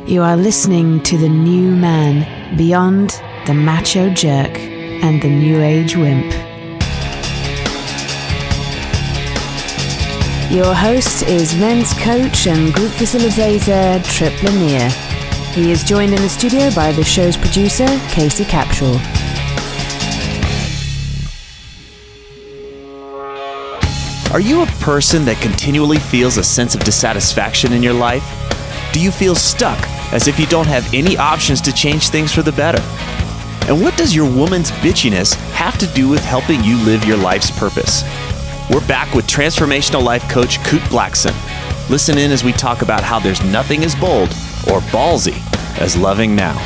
You are listening to The New Man, beyond the macho jerk and the new age wimp. Your host is men's coach and group facilitator Trip Lanier. He is joined in the studio by the show's producer, Casey Capshaw. Are you a person that continually feels a sense of dissatisfaction in your life? Do you feel stuck, as if you don't have any options to change things for the better? And what does your woman's bitchiness have to do with helping you live your life's purpose? We're back with transformational life coach Kute Blackson. Listen in as we talk about how there's nothing as bold or ballsy as loving now.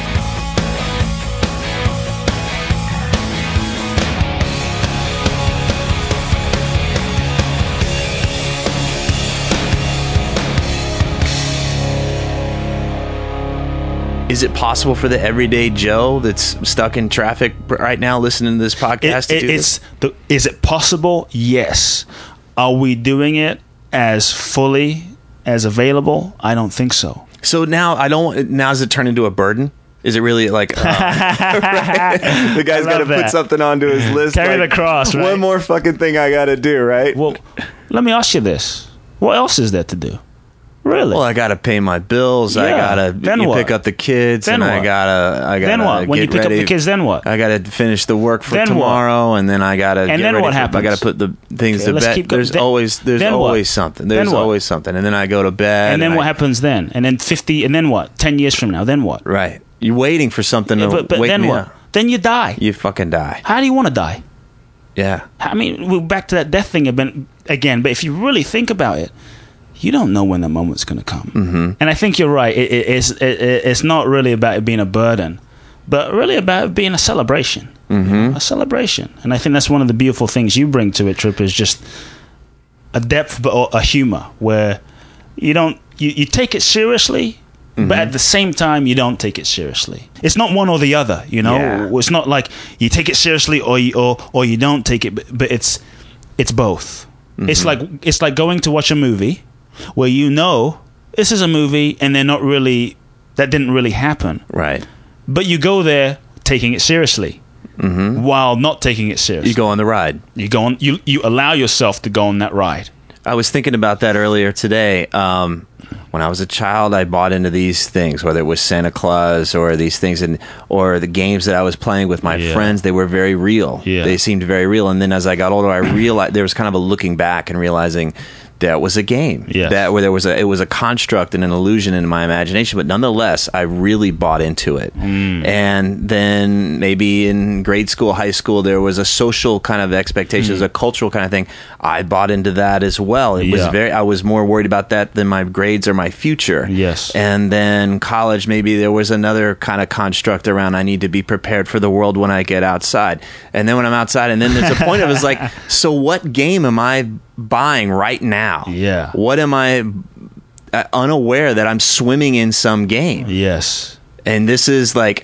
Is it possible for the everyday Joe that's stuck in traffic right now listening to this podcast to do this? Is it possible? Yes. Are we doing it as fully as available? I don't think so. So now does it turn into a burden? Is it really like right? The guy's got to put something onto his list? Carry the cross, right? One more fucking thing I got to do, right? Well, let me ask you this. What else is there to do? Really? Well, I got to pay my bills. Yeah. I got to pick up the kids. Then and what? I got to Then what? When you pick up the kids, then what? I got to finish the work for then tomorrow, what? And then I got to And then what happens? I got to put the things to bed. There's always something. There's always something. And then I go to bed. And then what happens then? And then 50, and then what? 10 years from now, then what? Right. You're waiting for something to but wake then me what? up. Then you die. You fucking die. How do you want to die? Yeah. I mean, we're back to that death thing again, but if you really think about it, you don't know when the moment's going to come. Mm-hmm. And I think you're right. It's not really about it being a burden, but really about it being a celebration. Mm-hmm. A celebration. And I think that's one of the beautiful things you bring to it, Trip, is just a depth or a humor where you take it seriously, mm-hmm. but at the same time, you don't take it seriously. It's not one or the other, you know? Yeah. It's not like you take it seriously or you don't take it, but it's both. Mm-hmm. It's like going to watch a movie where you know this is a movie and that didn't really happen. Right. But you go there taking it seriously, mm-hmm. while not taking it seriously. You go on the ride. You allow yourself to go on that ride. I was thinking about that earlier today. When I was a child, I bought into these things, whether it was Santa Claus or these things, or the games that I was playing with my friends. They were very real. Yeah. They seemed very real. And then as I got older, I realized there was kind of a looking back and realizing that was a game. Yes. That where it was a construct and an illusion in my imagination, but nonetheless, I really bought into it. And then maybe in grade school, high school, there was a social kind of expectation, a cultural kind of thing. I bought into that as well. I was more worried about that than my grades or my future. Yes. And then college, maybe there was another kind of construct around I need to be prepared for the world when I get outside. And then when I'm outside, and then there's a point of it's like, so what game am I buying right now? Yeah. What am I unaware that I'm swimming in some game? Yes. And this is like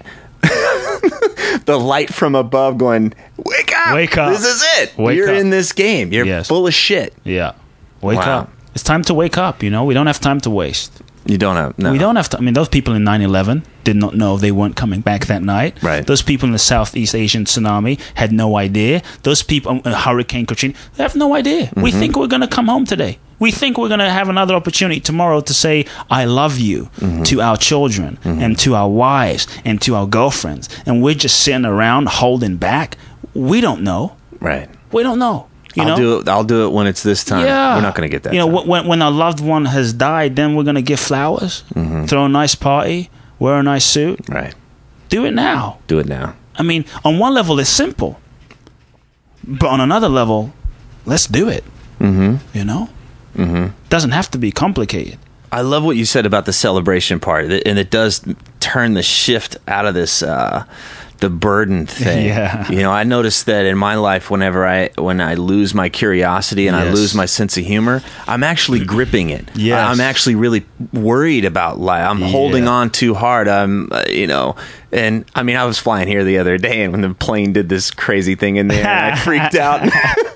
the light from above going, wake up! Wake up! This is it! You're in this game. You're full of shit. Yeah. Wake up. It's time to wake up, you know? We don't have time to waste. You don't have... No. We don't have to... I mean, those people in 9/11 did not know they weren't coming back that night. Right. Those people in the Southeast Asian tsunami had no idea. Those people in Hurricane Katrina, they have no idea. Mm-hmm. We think we're going to come home today. We think we're going to have another opportunity tomorrow to say, I love you, to our children and to our wives and to our girlfriends. And we're just sitting around holding back. We don't know. Right. We don't know. I'll do it when it's this time. Yeah. We're not going to get that. You know, when our loved one has died, then we're going to give flowers, throw a nice party, wear a nice suit. Right. Do it now. Do it now. I mean, on one level, it's simple. But on another level, let's do it. Mm-hmm. You know? Mm-hmm. Doesn't have to be complicated. I love what you said about the celebration part. And it does turn the shift out of this... the burden thing. Yeah. You know, I noticed that in my life when I lose my curiosity and I lose my sense of humor, I'm actually gripping it. Yes. I'm actually really worried about life. I'm holding on too hard. I'm, and I mean, I was flying here the other day and when the plane did this crazy thing in there, and I freaked out.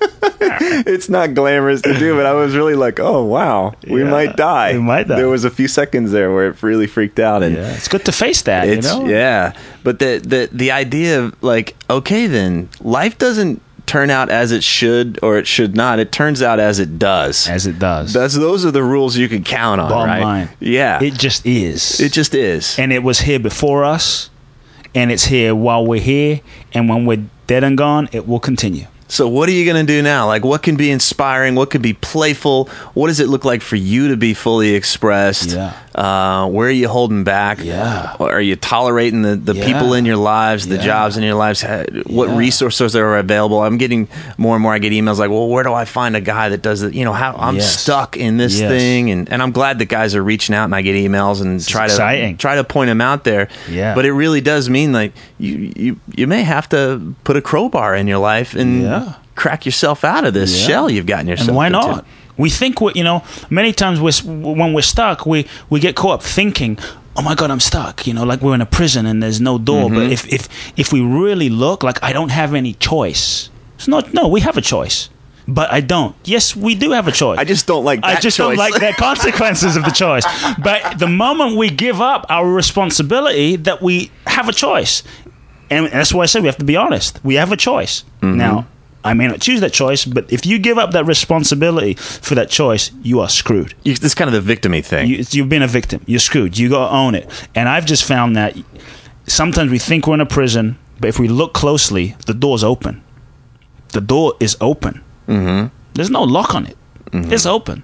It's not glamorous to do, but I was really like, oh, wow, we might die. We might die. There was a few seconds there where it really freaked out. And it's good to face that, you know? Yeah. But the idea of like, okay, then life doesn't turn out as it should or it should not. It turns out as it does. As it does. Those are the rules you can count on, Bottom right? line. Yeah. It just is. It just is. And it was here before us, and it's here while we're here, and when we're dead and gone, it will continue. So what are you going to do now? Like, what can be inspiring? What could be playful? What does it look like for you to be fully expressed? Yeah. Where are you holding back? Yeah. Are you tolerating the people in your lives, the jobs in your lives? What resources are available? I'm getting more and more. I get emails like, well, where do I find a guy that does it? You know, how I'm stuck in this thing. And I'm glad that guys are reaching out, and I get emails and try to point them out there. Yeah. But it really does mean like you may have to put a crowbar in your life and crack yourself out of this shell you've gotten yourself into. And why not? We think, many times when we're stuck, we get caught up thinking, oh my God, I'm stuck, like we're in a prison and there's no door. But if we really look, like I don't have any choice. We have a choice. But I don't. Yes, we do have a choice. I just don't like that choice. Don't like the consequences of the choice. But the moment we give up our responsibility, that we have a choice. And that's why I said we have to be honest. We have a choice. Now, I may not choose that choice, but if you give up that responsibility for that choice, you are screwed. It's kind of the victim-y thing. You've been a victim. You're screwed. You got to own it. And I've just found that sometimes we think we're in a prison, but if we look closely, the door's open. The door is open. There's no lock on it. It's open.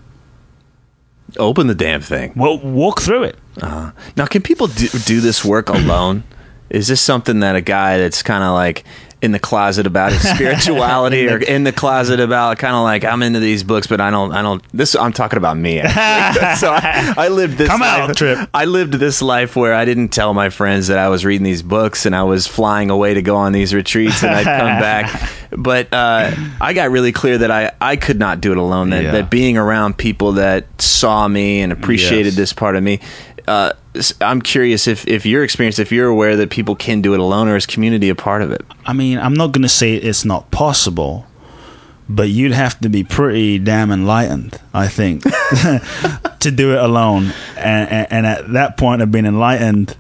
Open the damn thing. Well, walk through it. Now, can people do this work alone? Is this something that a guy that's kind of like in the closet about his spirituality or in the closet about kind of like, I'm into these books, but I don't this, I'm talking about me. So I lived this life. Trip. I lived this life where I didn't tell my friends that I was reading these books and I was flying away to go on these retreats and I'd come back. But I got really clear that I could not do it alone. That being around people that saw me and appreciated this part of me. I'm curious if your experience, if you're aware that people can do it alone, or is community a part of it? I mean, I'm not going to say it's not possible, but you'd have to be pretty damn enlightened, I think, to do it alone. And at that point of being enlightened,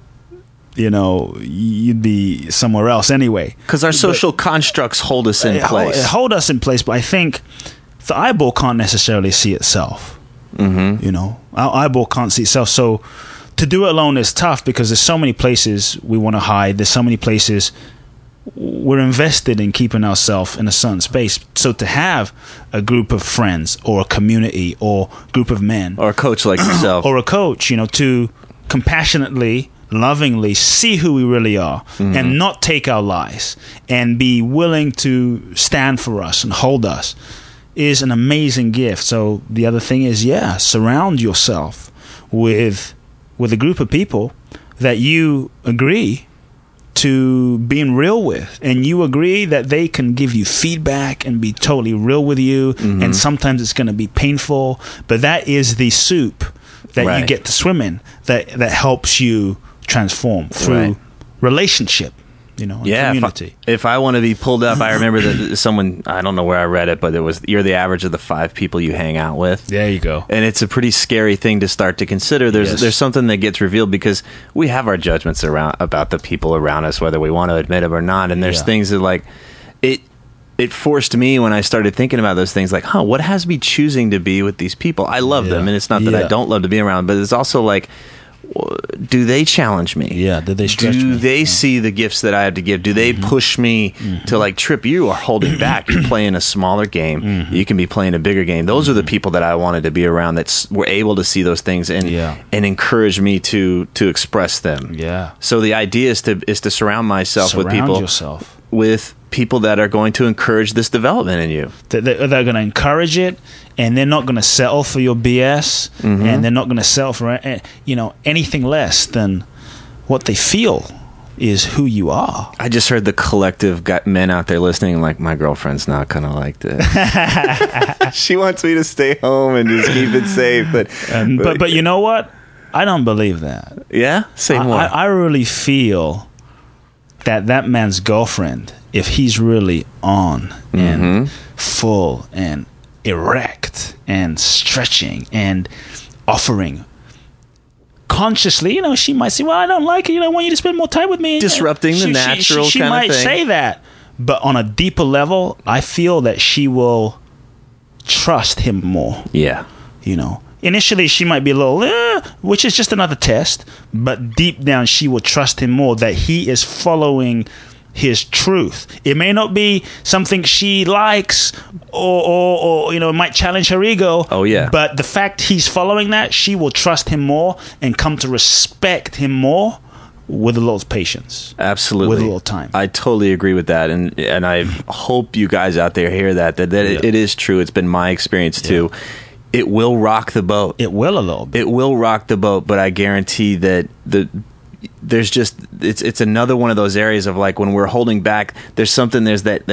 you'd be somewhere else anyway. Because our social constructs hold us in place. Hold us in place, but I think the eyeball can't necessarily see itself. Our eyeball can't see itself. So to do it alone is tough because there's so many places we want to hide. There's so many places we're invested in keeping ourselves in a certain space. So to have a group of friends or a community or group of men. Or a coach like yourself. Or a coach, to compassionately, lovingly see who we really are and not take our lies and be willing to stand for us and hold us is an amazing gift. So the other thing is, surround yourself with a group of people that you agree to being real with, and you agree that they can give you feedback and be totally real with you. And sometimes it's going to be painful, but that is the soup that you get to swim in, that helps you transform through relationship. Community. If I want to be pulled up, I remember that someone, I don't know where I read it, but it was, you're the average of the 5 people you hang out with. There you go. And it's a pretty scary thing to start to consider. There's something that gets revealed because we have our judgments about the people around us, whether we want to admit it or not. And there's things that like, it forced me when I started thinking about those things like, what has me choosing to be with these people? I love them. And it's not that I don't love to be around, but it's also like, do they challenge me? Yeah, do they stretch me? Do they see the gifts that I have to give? Do they push me to like, Trip, you are holding back. You're playing a smaller game. You can be playing a bigger game. Those are the people that I wanted to be around that were able to see those things and encourage me to express them. Yeah. So the idea is to surround myself with people. Yourself. With people that are going to encourage this development in you. They're going to encourage it, and they're not going to settle for your BS, and they're not going to settle for anything less than what they feel is who you are. I just heard the collective men out there listening like, my girlfriend's not going to like this. She wants me to stay home and just keep it safe. But you know what? I don't believe that. Yeah? Say more. I really feel that man's girlfriend if he's really on and full and erect and stretching and offering consciously, she might say, well, I don't like it, I want you to spend more time with me. Disrupting the natural she kind might of thing. say that, but on a deeper level, I feel that she will trust him more. Yeah. Initially she might be a little, which is just another test, but deep down she will trust him more, that he is following his truth. It may not be something she likes or it might challenge her ego. Oh, yeah. But the fact he's following that, she will trust him more and come to respect him more with a little patience. Absolutely. With a little time. I totally agree with that. And I hope you guys out there hear that it is true. It's been my experience too. It will rock the boat. It will a little bit. It will rock the boat, but I guarantee that there's just it's another one of those areas of like when we're holding back, there's something that kind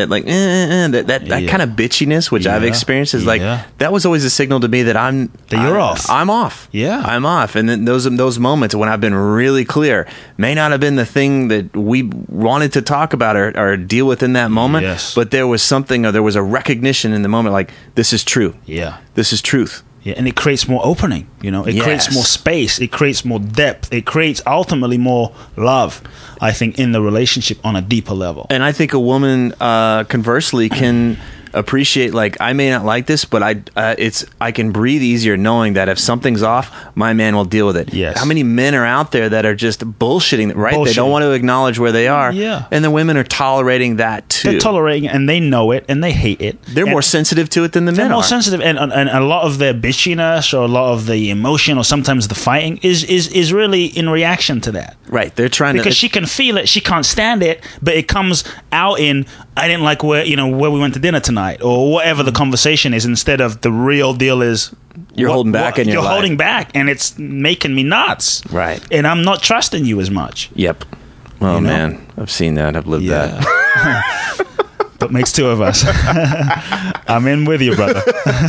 of bitchiness which I've experienced is like that was always a signal to me that you're off. I'm off. Yeah, I'm off. And then those moments when I've been really clear may not have been the thing that we wanted to talk about or deal with in that moment, but there was something, or there was a recognition in the moment, like this is true. Yeah, this is truth. Yeah, and it creates more opening, It creates more space. It creates more depth. It creates ultimately more love, I think, in the relationship on a deeper level. And I think a woman, conversely, can appreciate, like, I may not like this, but I can breathe easier knowing that if something's off, my man will deal with it. Yes. How many men are out there that are just bullshitting, right? They don't want to acknowledge where they are. Yeah. And the women are tolerating that too. They're tolerating it, and they know it, and they hate it. They're more sensitive to it than the men are. They're more sensitive, and a lot of their bitchiness or a lot of the emotion or sometimes the fighting is really in reaction to that. Right. They're trying because she can feel it, she can't stand it, but it comes out in, I didn't like where we went to dinner tonight, or whatever the conversation is, instead of the real deal is you're holding back in your life. You're holding back, and it's making me nuts. Right. And I'm not trusting you as much. Yep. Well, man, I've seen that. I've lived that. That makes two of us. I'm in with you, brother.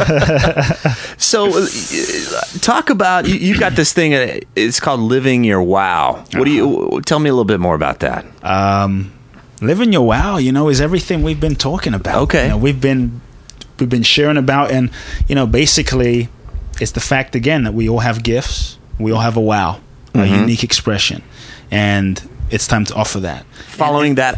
So, talk about, you got this thing, it's called Living Your Wow. Tell me a little bit more about that. Living your wow, is everything we've been talking about. Okay. We've been sharing about, and basically it's the fact again that we all have gifts, we all have a wow, a unique expression, and it's time to offer that. Following that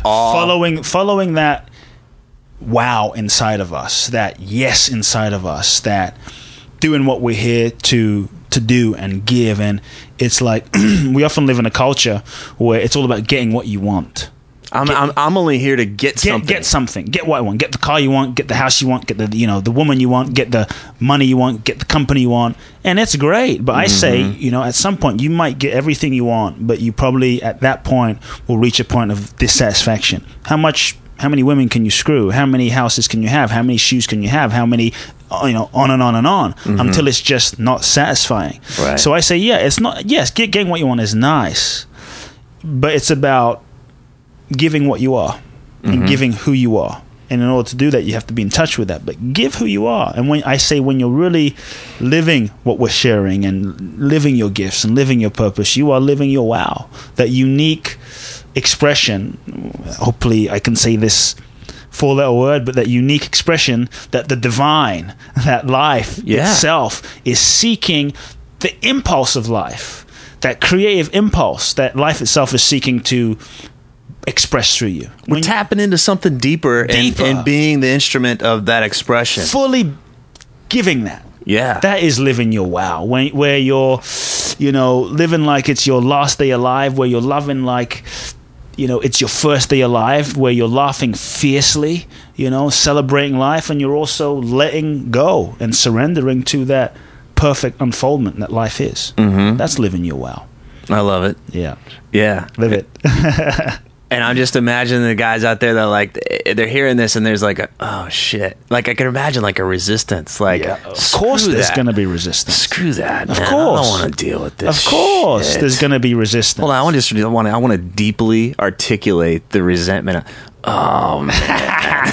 wow inside of us, that yes inside of us, that doing what we're here to do and give. And it's like we often live in a culture where it's all about getting what you want. I'm only here to get something. Get something. Get what I want. Get the car you want. Get the house you want. Get the woman you want. Get the money you want. Get the company you want. And it's great. But I say, at some point you might get everything you want, but you probably at that point will reach a point of dissatisfaction. How many women can you screw? How many houses can you have? How many shoes can you have? How many, on and on and on, until it's just not satisfying. Right. So I say, it's not. Yes, getting what you want is nice, but it's about giving what you are and giving who you are. And in order to do that, you have to be in touch with that. But give who you are. And when you're really living what we're sharing and living your gifts and living your purpose, you are living your wow. That unique expression. Hopefully, I can say this four-letter word, but that unique expression that the divine, that life itself is seeking, the impulse of life, that creative impulse that life itself is seeking to express through you. We're tapping into something deeper. And being the instrument of that expression. Fully giving that. Yeah. That is living your wow. Where you're, living like it's your last day alive, where you're loving like, it's your first day alive, where you're laughing fiercely, celebrating life, and you're also letting go and surrendering to that perfect unfoldment that life is. That's living your wow. I love it. Yeah. Yeah. Live it. And I'm just imagining the guys out there that they're hearing this and there's like oh shit. Like I can imagine like a resistance. Like of course there's going to be resistance. Screw that. Of man. course. I don't want to deal with this. Of course shit. There's going to be resistance. Hold on, I want to deeply articulate the resentment. Oh man.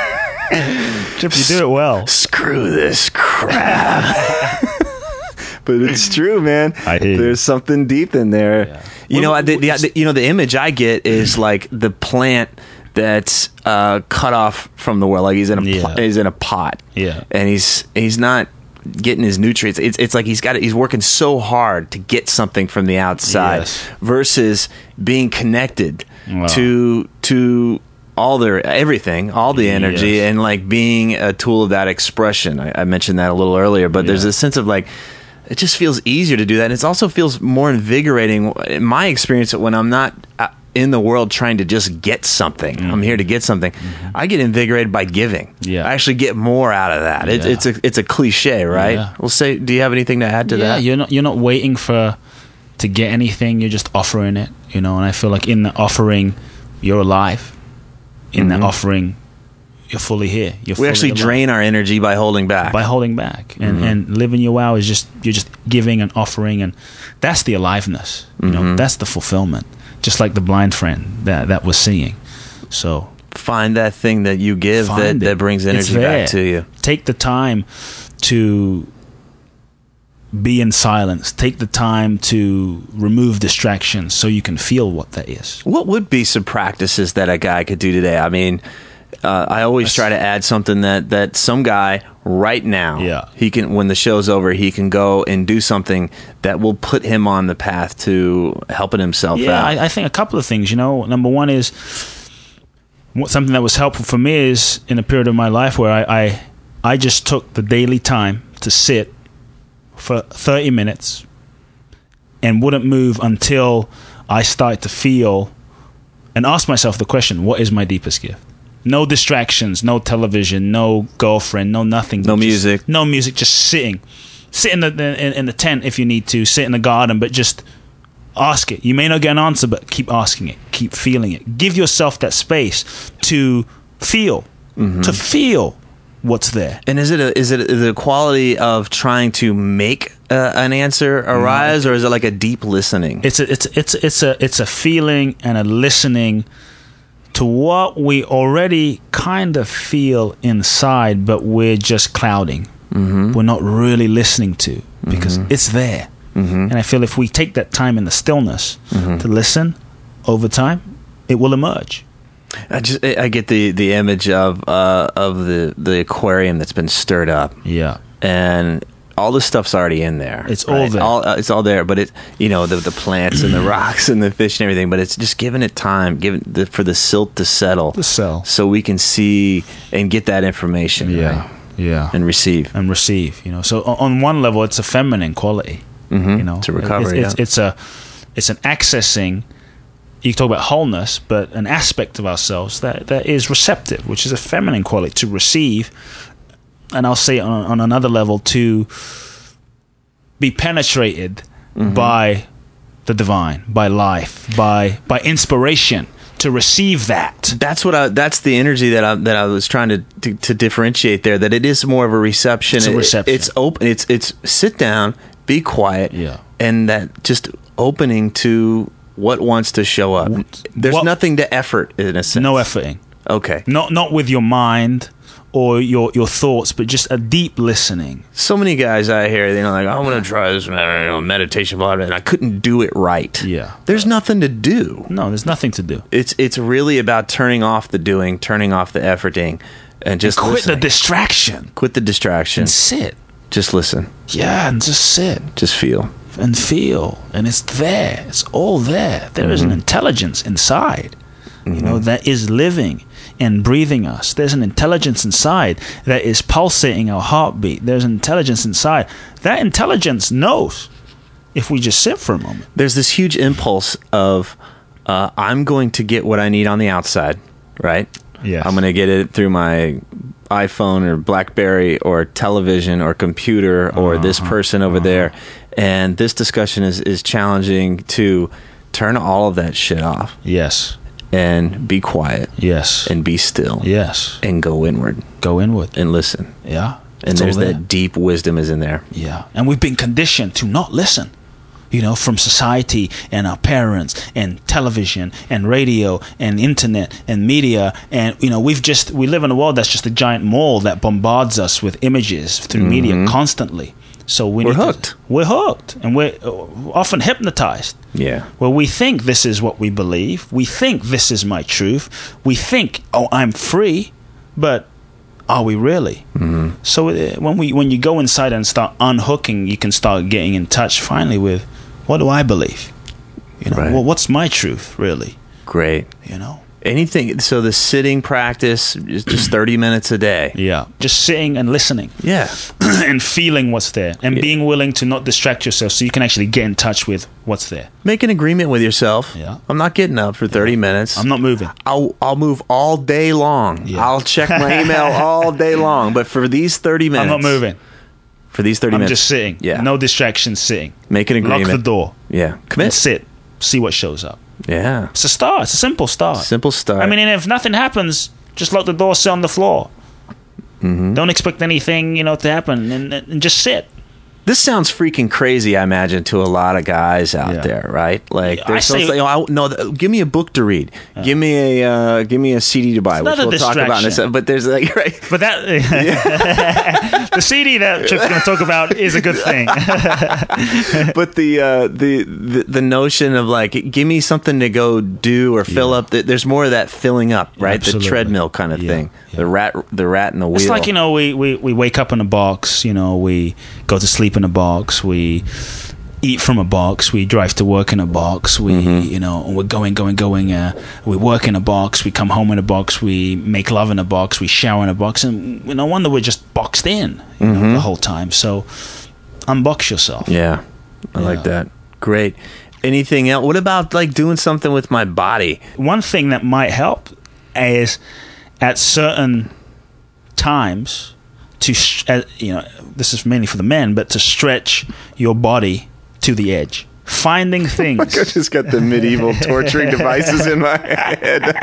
Trip, you do it well. Screw this crap. But it's true, man. I hear you. There's something deep in there. Yeah. The image I get is like the plant that's cut off from the world. Like he's in a pot. Yeah. And he's not getting his nutrients. It's like he's working so hard to get something from the outside versus being connected to all everything, all the energy, and like being a tool of that expression. I mentioned that a little earlier, but there's a sense of like, it just feels easier to do that. And it also feels more invigorating. In my experience, when I'm not in the world trying to just get something, I'm here to get something. I get invigorated by giving. I actually get more out of that. It's a cliche, right? We'll say, do you have anything to add to that? You're not waiting to get anything. You're just offering it, And I feel like in the offering, you're alive. In that offering, you're fully here. We actually drain our energy by holding back. And living your wow is you're just giving and offering, and that's the aliveness. That's the fulfillment. Just like the blind friend that was seeing. So find that thing that you give that brings energy back to you. Take the time to be in silence. Take the time to remove distractions so you can feel what that is. What would be some practices that a guy could do today? I mean, I always try to add something that some guy right now, he can, when the show's over, he can go and do something that will put him on the path to helping himself out. I think a couple of things. Number one is something that was helpful for me is in a period of my life where I just took the daily time to sit for 30 minutes and wouldn't move until I started to feel and ask myself the question, what is my deepest gift? No distractions, no television, no girlfriend, no nothing. No music. No music, just sitting. Sit in the tent if you need to, sit in the garden, but just ask it. You may not get an answer, but keep asking it, keep feeling it. Give yourself that space to feel, what's there. And is it the quality of trying to make an answer arise, or is it like a deep listening? It's a feeling and a listening to what we already kind of feel inside, but we're just clouding. We're not really listening to, because it's there. And I feel if we take that time in the stillness to listen, over time, it will emerge. I get the image of the aquarium that's been stirred up. Yeah. And all the stuff's already in there. It's all there. It's all there, but the plants and the rocks and the fish and everything, but it's just giving it time, for the silt to settle. So we can see and get that information. Yeah. Right? Yeah. And receive. So on one level, it's a feminine quality. To recover. It's an accessing. You talk about wholeness, but an aspect of ourselves that is receptive, which is a feminine quality, to receive. And I'll say on another level, to be penetrated by the divine, by life, by inspiration, to receive that. That's the energy that I was trying to differentiate there. That it is more of a reception. It's a reception. It's open. It's sit down, be quiet, and that just opening to what wants to show up. There's nothing to effort in a sense. No efforting. Okay. Not with your mind or your thoughts, but just a deep listening. So many guys out here, like, I'm going to try this meditation, blah, blah, and I couldn't do it right. Yeah. There's nothing to do. No, there's nothing to do. It's really about turning off the doing, turning off the efforting, and just quit listening. the distraction. Quit the distraction. And sit. Just listen. Yeah, and just sit. Just feel. And feel. And it's there. It's all there. There is an intelligence inside, that is living and breathing us. There's an intelligence inside that is pulsating our heartbeat. There's an intelligence inside. That intelligence knows if we just sit for a moment. There's this huge impulse of, I'm going to get what I need on the outside, right? Yes. I'm going to get it through my iPhone or BlackBerry or television or computer or this person over there. And this discussion is challenging to turn all of that shit off. Yes. And be quiet. Yes. And be still. Yes. And go inward. And listen. Yeah. And there's that deep wisdom is in there. Yeah. And we've been conditioned to not listen. From society and our parents and television and radio and internet and media. And, we live in a world that's just a giant mall that bombards us with images through media constantly. So we're hooked. We're hooked, and we're often hypnotized. Yeah. Well, we think this is what we believe. We think this is my truth. We think, oh, I'm free, but are we really? Mm-hmm. So when you go inside and start unhooking, you can start getting in touch finally with, what do I believe? Right. Well, what's my truth really? Great. Anything. So the sitting practice is just 30 minutes a day. Yeah. Just sitting and listening. Yeah. And feeling what's there. And being willing to not distract yourself so you can actually get in touch with what's there. Make an agreement with yourself. Yeah. I'm not getting up for 30 minutes. I'm not moving. I'll move all day long. Yeah. I'll check my email all day long. But for these 30 minutes. I'm not moving. For these 30 minutes. I'm just sitting. Yeah. No distractions, sitting. Make an agreement. Lock the door. Yeah. Commit. And sit. See what shows up. Yeah. It's a start. It's a simple start. Simple start. I mean, and if nothing happens, just lock the door, sit on the floor. Mm-hmm. Don't expect anything, to happen, and just sit. This sounds freaking crazy, I imagine, to a lot of guys out there, right? Like, give me a book to read. Give me a CD to buy, which we'll talk about in a second. But there's right. But that the CD that Trip's going to talk about is a good thing. But the notion of like, give me something to go do or fill up. There's more of that filling up, right? Absolutely. The treadmill kind of thing. Yeah. The rat in the wheel. It's like we wake up in a box. We go to sleep in a box, we eat from a box, we drive to work in a box, we we're going, we work in a box, we come home in a box, we make love in a box, we shower in a box, and no wonder we're just boxed in the whole time. So unbox yourself. I like that. Great. Anything else? What about like doing something with my body? One thing that might help is at certain times this is mainly for the men, but to stretch your body to the edge. Finding things. I just got the medieval torturing devices in my head.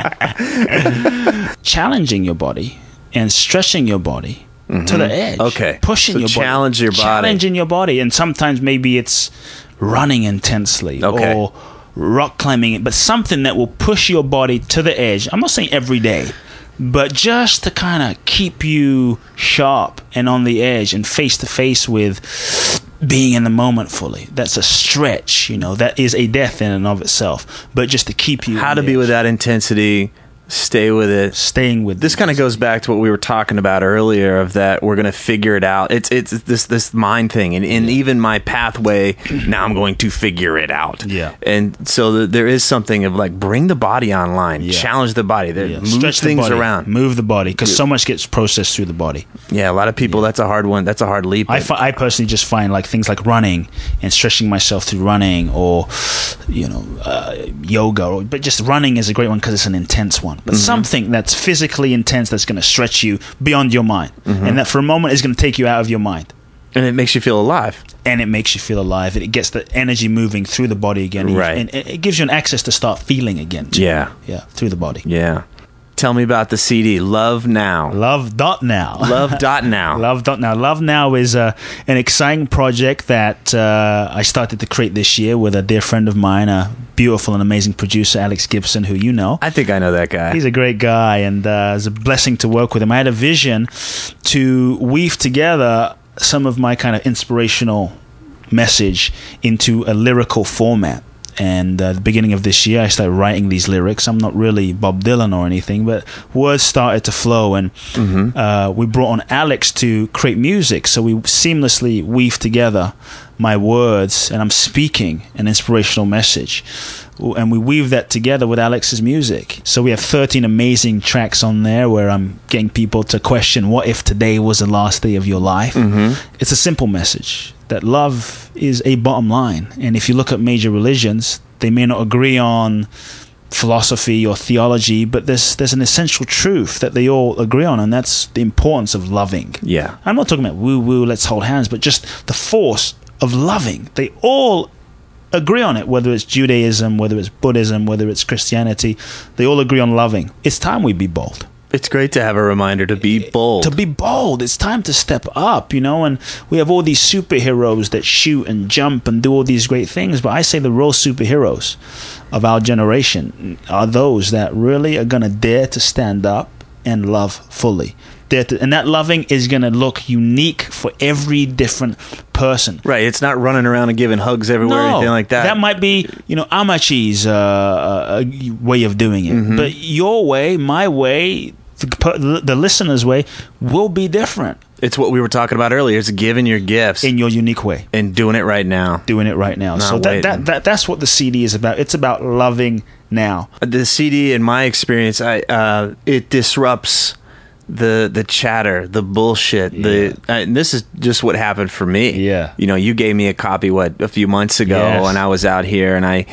Challenging your body and stretching your body to the edge. Okay. Pushing your body. Challenge your body. Challenging your body. And sometimes maybe it's running intensely or rock climbing, but something that will push your body to the edge. I'm not saying every day, but just to kind of keep you sharp and on the edge and face to face with being in the moment fully. That's a stretch, that is a death in and of itself. But just to keep you... How to be with that intensity, stay with it. Staying with this kind of goes back to what we were talking about earlier of that we're going to figure it out. It's this mind thing. And even my pathway, now I'm going to figure it out. Yeah. And so there is something of like, bring the body online. Yeah. Challenge the body. Move Stretch things the body. around. Move the body. Because so much gets processed through the body. Yeah, a lot of people, that's a hard one. That's a hard leap. I personally just find like things like running and stretching myself through running or, yoga. But just running is a great one because it's an intense one. But something that's physically intense that's going to stretch you beyond your mind. And that for a moment is going to take you out of your mind. And it makes you feel alive. And it makes you feel alive. It gets the energy moving through the body again. Right. And it gives you an access to start feeling again. Too. Yeah. Yeah, through the body. Yeah. Tell me about the CD, Love Now. Love.now. Love.now. Love.now. Love Now is an exciting project that I started to create this year with a dear friend of mine, a beautiful and amazing producer, Alex Gibson, who you know. I think I know that guy. He's a great guy, and it's a blessing to work with him. I had a vision to weave together some of my kind of inspirational message into a lyrical format. And at the beginning of this year, I started writing these lyrics. I'm not really Bob Dylan or anything, but words started to flow. And we brought on Alex to create music. So we seamlessly weave together my words, and I'm speaking an inspirational message. And we weave that together with Alex's music. So we have 13 amazing tracks on there where I'm getting people to question, what if today was the last day of your life? It's a simple message that love is a bottom line. And if you look at major religions, they may not agree on philosophy or theology, but there's an essential truth that they all agree on, and that's the importance of loving. Yeah. I'm not talking about woo-woo, let's hold hands, but just the force of loving. They all agree on it, whether it's Judaism, whether it's Buddhism, whether it's Christianity. They all agree on loving. It's time we be bold. It's great to have a reminder to be bold. To be bold. It's time to step up, and we have all these superheroes that shoot and jump and do all these great things, but I say the real superheroes of our generation are those that really are going to dare to stand up and love fully. there, and that loving is going to look unique for every different person. Right. It's not running around and giving hugs everywhere or anything like that. That might be, Amachi's way of doing it. But your way, my way, the listener's way will be different. It's what we were talking about earlier. It's giving your gifts in your unique way and doing it right now. So that's what the CD is about. It's about loving now. The CD, in my experience, it disrupts the chatter, the bullshit. And this is just what happened for me. Yeah. You gave me a copy a few months ago, and I was out here and I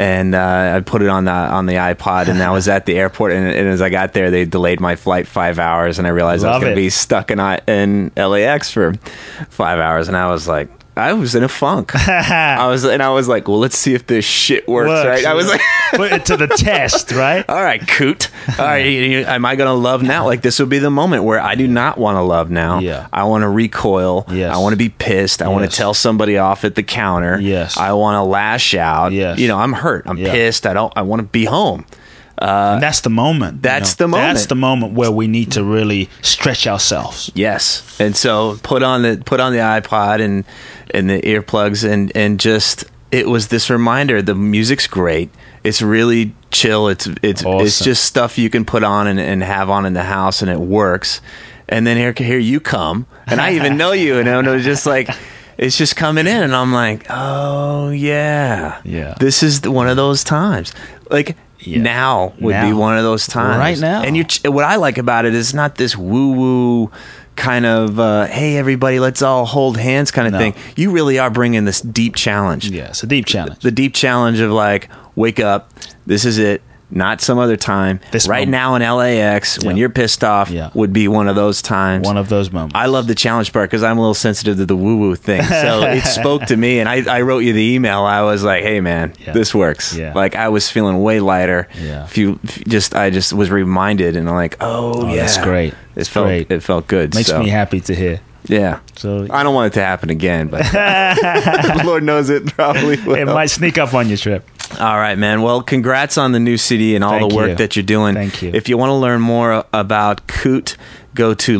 put it on the iPod, and I was at the airport, and as I got there, they delayed my flight 5 hours, and I realized I was going to be stuck in LAX for 5 hours, and I was like, I was in a funk. I was like, well, let's see if this shit works, right? I was like, put it to the test, right? All right, Coot. All right, am I going to love now? Like, this will be the moment where I do not want to love now. Yeah. I want to recoil. Yes. I want to be pissed. I want to tell somebody off at the counter. Yes. I want to lash out. Yes. I'm hurt. I'm pissed. I want to be home. And that's the moment. That's the moment. That's the moment where we need to really stretch ourselves. Yes. And so put on the iPod and the earplugs and just, it was this reminder. The music's great. It's really chill. It's awesome. It's just stuff you can put on and have on in the house, and it works. And then here you come, and I even know you, and it was just like, it's just coming in, and I'm like, oh yeah, this is one of those times. Like, now would be one of those times. Right now. And what I like about it is not this woo-woo kind of, hey, everybody, let's all hold hands kind of thing. You really are bringing this deep challenge. Yeah, it's a deep challenge. The deep challenge of, like, wake up, this is it. Not some other time. This right moment. now in LAX, when you're pissed off, would be one of those times. One of those moments. I love the challenge part because I'm a little sensitive to the woo-woo thing. So it spoke to me, and I wrote you the email. I was like, hey, man, this works. Yeah. Like, I was feeling way lighter. Yeah. I just was reminded, and I'm like, oh yeah. That's great. It felt good. Makes me happy to hear. Yeah. So I don't want it to happen again, but Lord knows it probably will. It might sneak up on your trip. All right, man. Well, congrats on the new CD and all the work that you're doing. Thank you. If you want to learn more about Coot, go to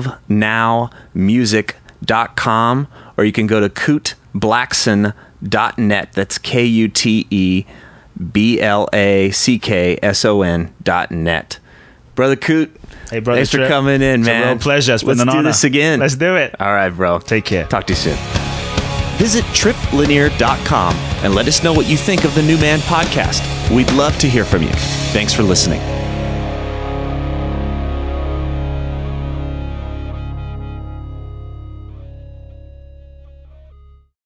lovenowmusic.com, or you can go to cootblackson.net. That's KUTEBLACKSON.net. Brother Coot. Hey, brother. Thanks for coming in, man. It's a real pleasure. It's been an honor. Let's do this again. Let's do it. All right, bro. Take care. Talk to you soon. Visit triplinear.com and let us know what you think of the New Man podcast. We'd love to hear from you. Thanks for listening.